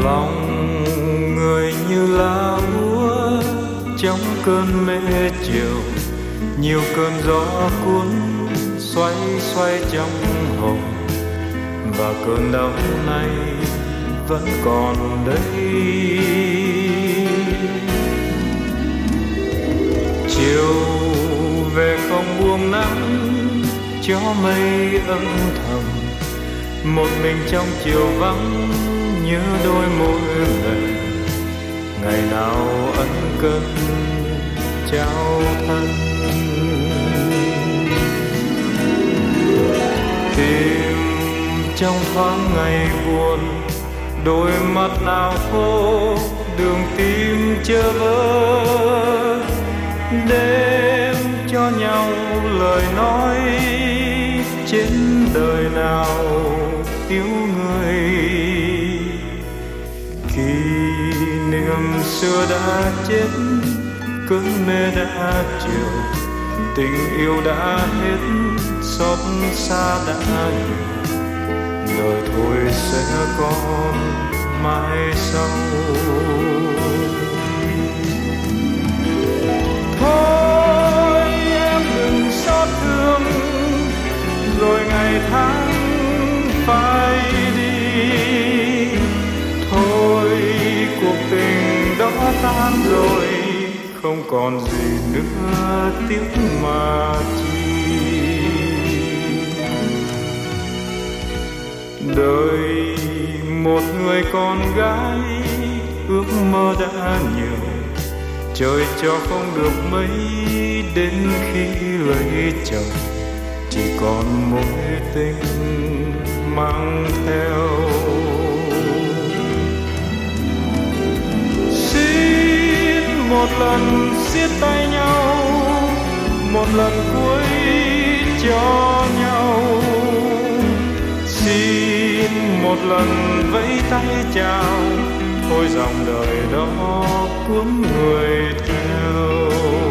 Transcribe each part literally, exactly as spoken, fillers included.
lòng người như lá úa trong cơn mê chiều, nhiều cơn gió cuốn xoay xoay trong hồn, và cơn đau này vẫn còn đây. Chiều về không buông nắng cho mây âm thầm, một mình trong chiều vắng nhớ đôi môi người, ngày nào ân cần trao thân. Tìm trong thoáng ngày buồn, đôi mắt nào khô, đường tim chơ vơ, đêm cho nhau lời nói trên đời nào yêu người. Kỷ niệm xưa đã chết, cơn mê đã chiều, tình yêu đã hết, xót xa đã nhiều, đời thôi sẽ còn mai sau. Thôi em đừng xót thương, rồi ngày tháng phai đi. Thôi cuộc tình đó tan rồi, không còn gì nữa tiếc mà chi. Đời một người con gái ước mơ đã nhiều, trời cho không được mấy, đến khi lấy chồng chỉ còn mối tình mang theo. Xin một lần siết tay nhau, một lần cuối cho nhau. Xin một lần vẫy tay chào, thôi dòng đời đó cuốn người theo.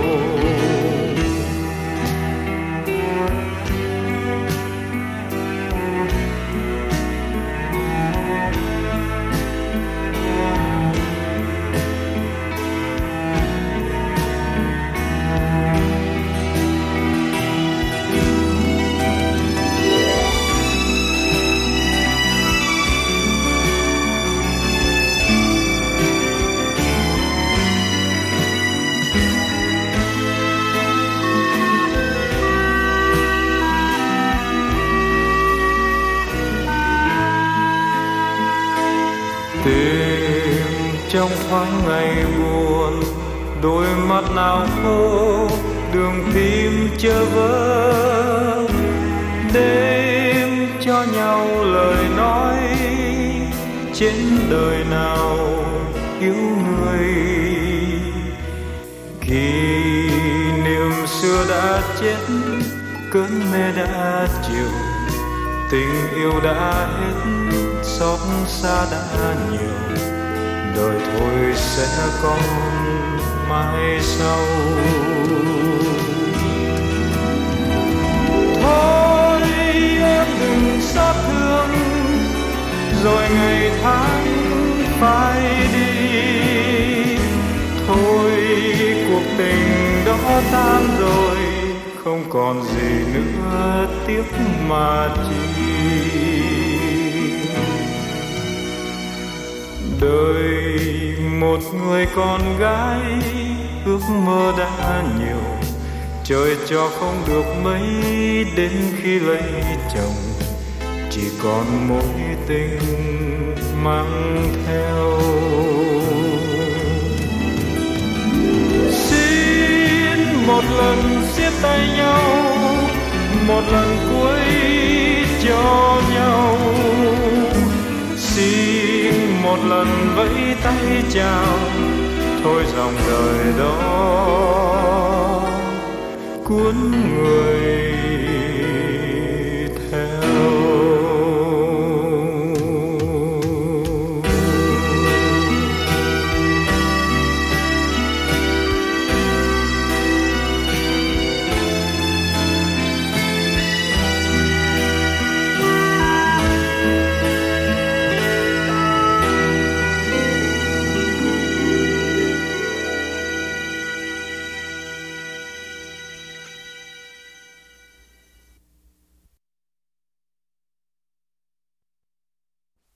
Tìm trong thoáng ngày buồn, đôi mắt nào khô, đường tim chơ vơ, đêm cho nhau lời nói trên đời nào yêu người. Kỷ niệm xưa đã chết, cơn mê đã chiều, tình yêu đã hết, xót xa đã nhiều, đời thôi sẽ còn mai sau. Thôi em đừng xót thương, rồi ngày tháng phai đi. Thôi cuộc tình đó tan rồi, không còn gì nữa tiếc mà chi. Đời một người con gái ước mơ đã nhiều, trời cho không được mấy, đến khi lấy chồng chỉ còn mối tình mang theo. Xin một lần siết tay nhau, một lần cuối cho nhau. Xin một lần vẫy tay chào, thôi dòng đời đó cuốn người